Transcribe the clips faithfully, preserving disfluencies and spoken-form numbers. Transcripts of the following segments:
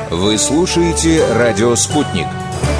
Вы слушаете «Радио Спутник».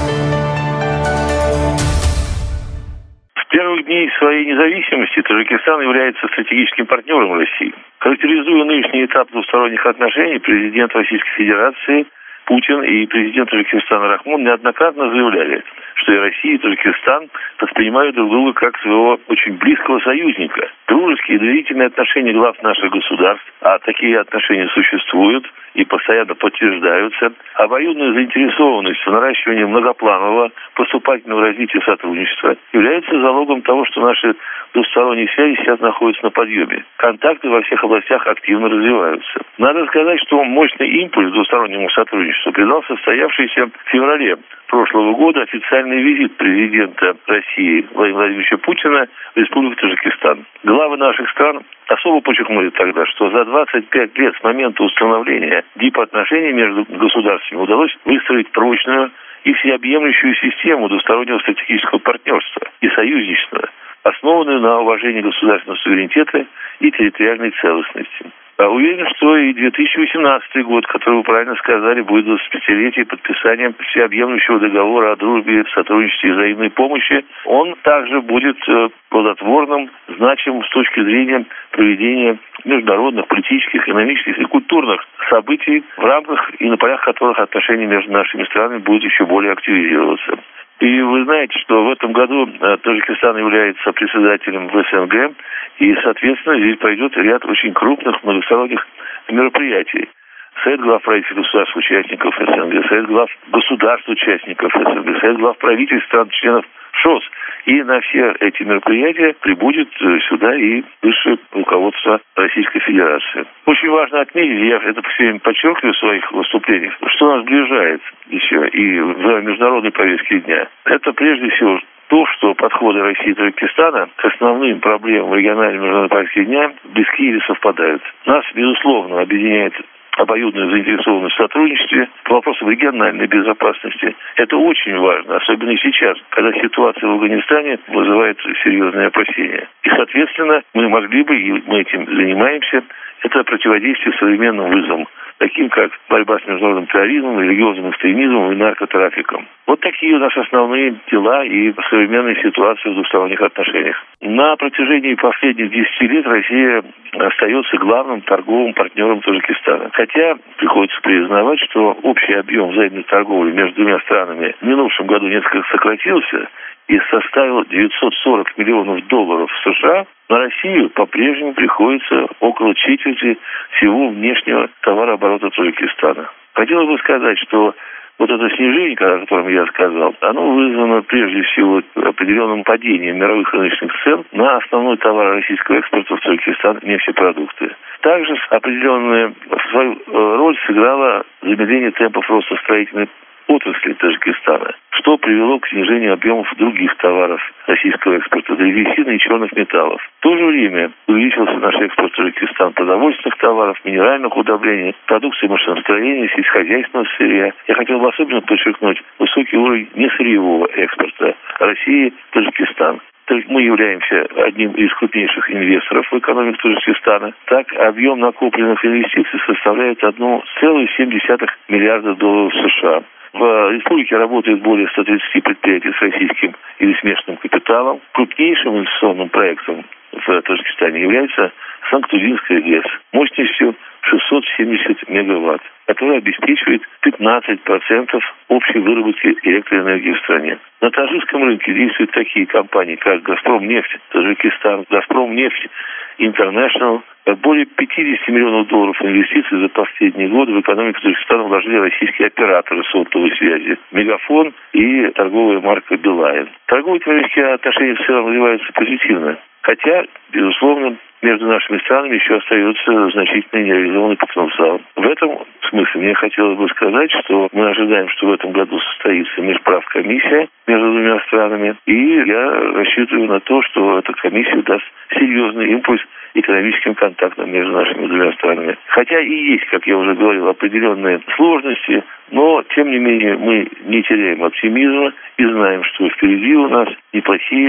С первых дней своей независимости Таджикистан является стратегическим партнером России. Характеризуя нынешний этап двусторонних отношений, президент Российской Федерации Путин и президент Таджикистана Рахмон неоднократно заявляли, что и Россия, и Таджикистан воспринимают друг друга как своего очень близкого союзника. Дружеские и доверительные отношения глав наших государств, а такие отношения существуют и постоянно подтверждаются, обоюдная заинтересованность в наращивании многопланового поступательного развития сотрудничества является залогом того, что наши двусторонние связи сейчас находятся на подъеме. Контакты во всех областях активно развиваются. Надо сказать, что мощный импульс двустороннему сотрудничеству придал состоявшийся в феврале прошлого года официальный визит президента России Владимира Владимировича Путина в Республику Таджикистан. Главы наших стран особо подчеркнули тогда, что за двадцать пять лет с момента установления дипотношений между государствами удалось выстроить прочную и всеобъемлющую систему двустороннего стратегического партнерства и союзничества, основанную на уважении государственного суверенитета и территориальной целостности. А уверен, что и две тысячи восемнадцатый год, который вы правильно сказали, будет двадцатипятилетие подписания всеобъемлющего договора о дружбе, сотрудничестве и взаимной помощи. Он также будет плодотворным, значимым с точки зрения проведения международных, политических, экономических и культурных событий, в рамках и на полях которых отношения между нашими странами будут еще более активизироваться. И вы знаете, что в этом году Таджикистан является председателем в СНГ, и, соответственно, здесь пройдет ряд очень крупных многосторонних мероприятий. Совет глав правительств государств-участников СНГ, Совет глав государств-участников СНГ, Совет глав правительств стран-членов ШОС. И на все эти мероприятия прибудет сюда и высшее руководство Российской Федерации. Очень важно отметить, я это все время подчеркиваю в своих выступлениях, что нас сближает еще и в международной повестке дня. Это прежде всего то, что подходы России и Таджикистана к основным проблемам региональной международной повестки дня близки или совпадают. Нас, безусловно, объединяет обоюдную заинтересованность в сотрудничестве по вопросам региональной безопасности. Это очень важно, особенно и сейчас, когда ситуация в Афганистане вызывает серьезные опасения. И, соответственно, мы могли бы, и мы этим занимаемся, это противодействие современным вызовам, таким как борьба с международным терроризмом, религиозным экстремизмом и наркотрафиком. Вот такие у нас основные дела и современные ситуации в двусторонних отношениях. На протяжении последних десяти лет Россия остается главным торговым партнером Таджикистана. Хотя приходится признавать, что общий объем взаимной торговли между двумя странами в минувшем году несколько сократился и составил девятьсот сорок миллионов долларов США, на Россию по-прежнему приходится около четверти всего внешнего товарооборота Таджикистана. Хотелось бы сказать, что вот это снижение, о котором я сказал, оно вызвано прежде всего определенным падением мировых рыночных цен на основной товар российского экспорта в Таджикистан – нефтепродукты. Также определенную свою роль сыграло замедление темпов роста строительной отрасли Таджикистана, что привело к снижению объемов других товаров российского экспорта, древесины и черных металлов. В то же время увеличился наш экспорт в Таджикистан продовольственных товаров, минеральных удобрений, продукции машиностроения, сельскохозяйственного сырья. Я хотел бы особенно подчеркнуть высокий уровень несырьевого экспорта России в Таджикистан. Мы являемся одним из крупнейших инвесторов в экономику Таджикистана. Так, объем накопленных инвестиций составляет одна целая семь десятых миллиарда долларов США. В республике работает более ста тридцати предприятий с российским или смешанным капиталом. Крупнейшим инвестиционным проектом в Таджикистане является Санкт-Узинская ГЭС мощностью шестьсот семьдесят мегаватт, который обеспечивает пятнадцать процентов общей выработки электроэнергии в стране. На таджикском рынке действуют такие компании, как «Газпромнефть», «Таджикистан», «Газпромнефть», «Интернешнл». Более пятьдесят миллионов долларов инвестиций за последние годы в экономику Таджикистана вложили российские операторы сотовой связи «Мегафон» и торговая марка «Билайн». Торгово-экономические отношения в целом развиваются позитивно. Хотя, безусловно, между нашими странами еще остается значительный нереализованный потенциал. В этом смысле мне хотелось бы сказать, что мы ожидаем, что в этом году состоится межправкомиссия между двумя странами, и я рассчитываю на то, что эта комиссия даст серьезный импульс экономическим контактам между нашими двумя странами. Хотя и есть, как я уже говорил, определенные сложности, но, тем не менее, мы не теряем оптимизма и знаем, что впереди у нас неплохие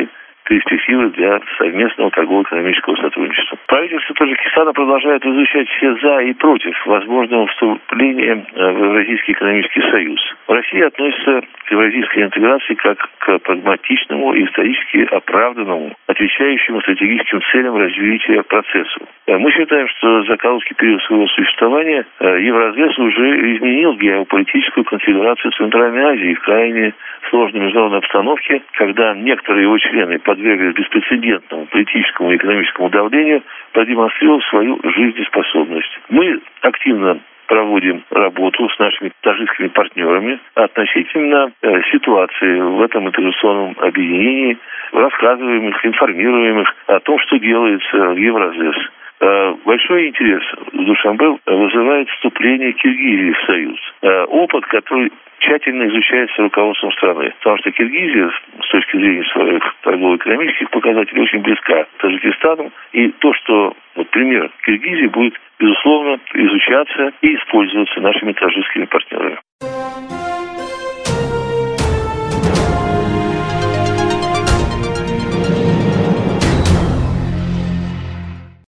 перспективы для совместного торгово-экономического сотрудничества. Правительство Таджикистана продолжает изучать все «за» и «против» возможного вступления в Евразийский экономический союз. Россия относится к евразийской интеграции как к прагматичному и исторически оправданному, отвечающему стратегическим целям развития процессу. Мы считаем, что за короткий период своего существования Евразес уже изменил геополитическую конфигурацию Центральной Азии в крайне сложной международной обстановке, когда некоторые его члены подверглись беспрецедентному политическому и экономическому давлению, продемонстрировав свою жизнеспособность. Мы активно проводим работу с нашими таджикскими партнерами относительно э, ситуации в этом интеграционном объединении, рассказываем их, информируем их о том, что делается в Евразес. Э, большой интерес в Душанбе вызывает вступление Киргизии в Союз. Э, опыт, который тщательно изучается руководством страны. Потому что Киргизия, с точки зрения своих торгово-экономических показателей, очень близка к Таджикистану. И то, что, вот пример Киргизии, будет, безусловно, изучаться и использоваться нашими таджикскими партнерами.